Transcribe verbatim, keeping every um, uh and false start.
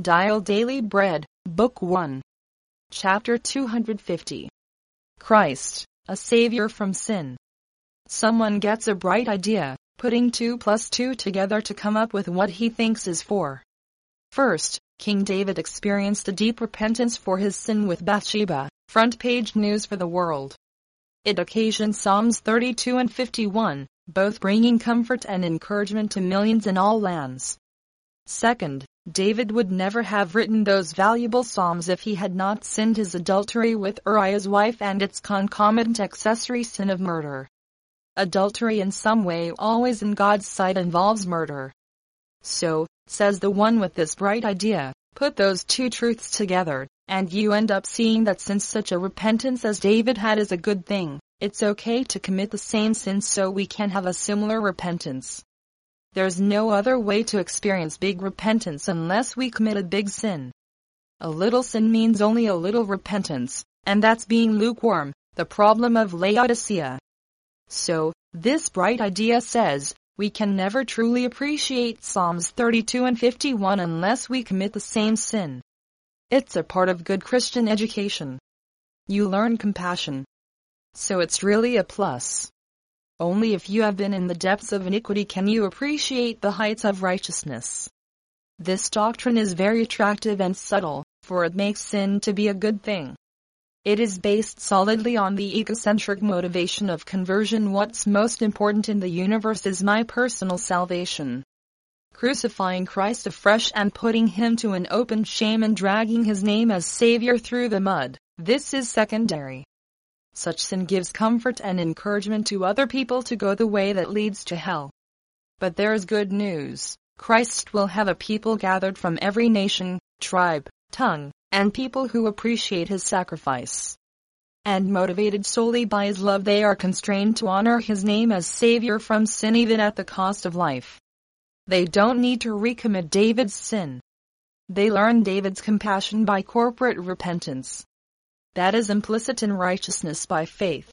Dial Daily Bread, Book one. Chapter two hundred fifty. Christ, a Savior from Sin. Someone gets a bright idea, putting two plus two together to come up with what he thinks is four. First, King David experienced a deep repentance for his sin with Bathsheba, front page news for the world. It occasioned Psalms thirty-two and fifty-one, both bringing comfort and encouragement to millions in all lands. Second, David would never have written those valuable psalms if he had not sinned his adultery with Uriah's wife and its concomitant accessory sin of murder. Adultery in some way always in God's sight involves murder. So, says the one with this bright idea, put those two truths together, and you end up seeing that since such a repentance as David had is a good thing, it's okay to commit the same sin so we can have a similar repentance. There's no other way to experience big repentance unless we commit a big sin. A little sin means only a little repentance, and that's being lukewarm, the problem of Laodicea. So, this bright idea says, we can never truly appreciate Psalms thirty-two and fifty-one unless we commit the same sin. It's a part of good Christian education. You learn compassion. So it's really a plus. Only if you have been in the depths of iniquity can you appreciate the heights of righteousness. This doctrine is very attractive and subtle, for it makes sin to be a good thing. It is based solidly on the egocentric motivation of conversion. What's most important in the universe is my personal salvation. Crucifying Christ afresh and putting him to an open shame and dragging his name as Savior through the mud, this is secondary. Such sin gives comfort and encouragement to other people to go the way that leads to hell. But there is good news. Christ will have a people gathered from every nation, tribe, tongue, and people who appreciate his sacrifice. And motivated solely by his love, they are constrained to honor his name as Savior from sin even at the cost of life. They don't need to recommit David's sin. They learn David's compassion by corporate repentance. That is implicit in righteousness by faith.